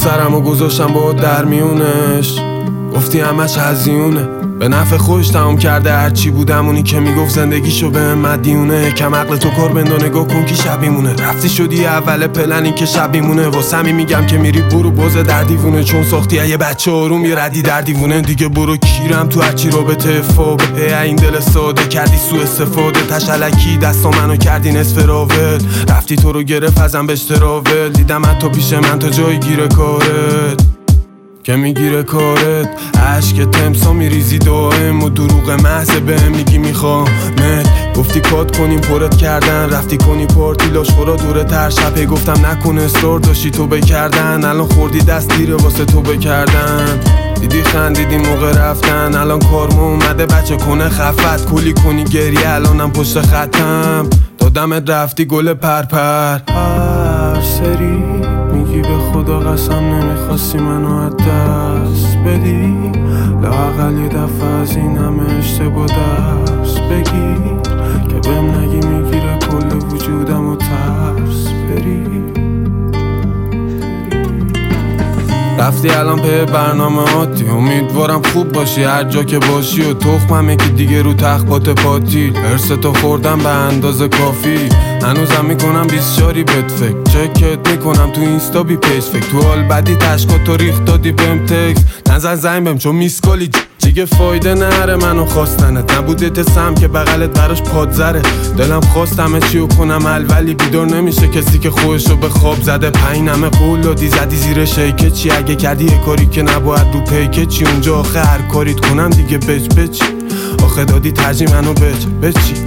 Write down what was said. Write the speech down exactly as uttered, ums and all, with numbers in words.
سرمو گذاشتم با در میونش، گفتی همش هزیونه، به نفع خوش تمام کرده هرچی بودم. اونی که میگفت زندگیشو به مدیونه، کم عقل تو کار بندو نگاه کن که شب میمونه. رفتی شدی اول پلنی که شب میمونه، واسمی میگم که میری برو بازه در دیوونه، چون ساختی یه بچه آروم یه ردی در دیوونه. دیگه برو کیرم تو هرچی رابطه فابه، این دل ساده کردی سو استفاده، تشلکی دستا منو کردی نصف راول. رفتی تو رو گرفت ازم بهش تراول، دیدم حتی پیش من تا جای گیره کارت که میگیره کارت. عشق تمسا میریزی دائم و دروغ محض بهم میگی میخوامت. گفتی کات کنیم پرت کردن، رفتی کنی پارتی لاش خورا دوره تر شبه. گفتم نکن اصرار داشتی تو بکردن، الان خوردی دست دیره واسه تو بکردن. دیدی خندیدی موقع رفتن، الان کارم اومده بچه کنه خفت. کلی کنی گریه الانم پشت خطم، دادمت رفتی گل پرپر. هر سری میگی به خدا قسم نمیخواستی منو از دست بدی، لااقل یه دفعه از این همه اشتباه درس بگی، که بهم نگی میگیره کل وجودم و ترس بری. رفتی الان به برنامه هاتی، امیدوارم خوب باشی هر جا که باشی، و تخممه که دیگه رو تخت پاتی. ارستو خوردم به اندازه کافی، هنوزم میکنم بیسچاری بد فکر، چکت میکنم تو اینستا بی پیج فکر. تو حال بدی تشکا تو ریخ دادی بهم تکس، نزن زنگ بهم چون میسکالی دیگه فایده نره منو خواستنت. نبوده تسم که بغلت براش پادزره، دلم خواستمه چیو کنم ال ولی بیدار نمیشه کسی که خودشو به خواب زده. پینمه قول دادی زدی زیر شیکه چی، اگه کردی یه کاری که نباید رو پیکه چی، اونجا آخه هر کاریت کنم دیگه بچ بچی. آخه دادی ترجیح منو بچ بچی.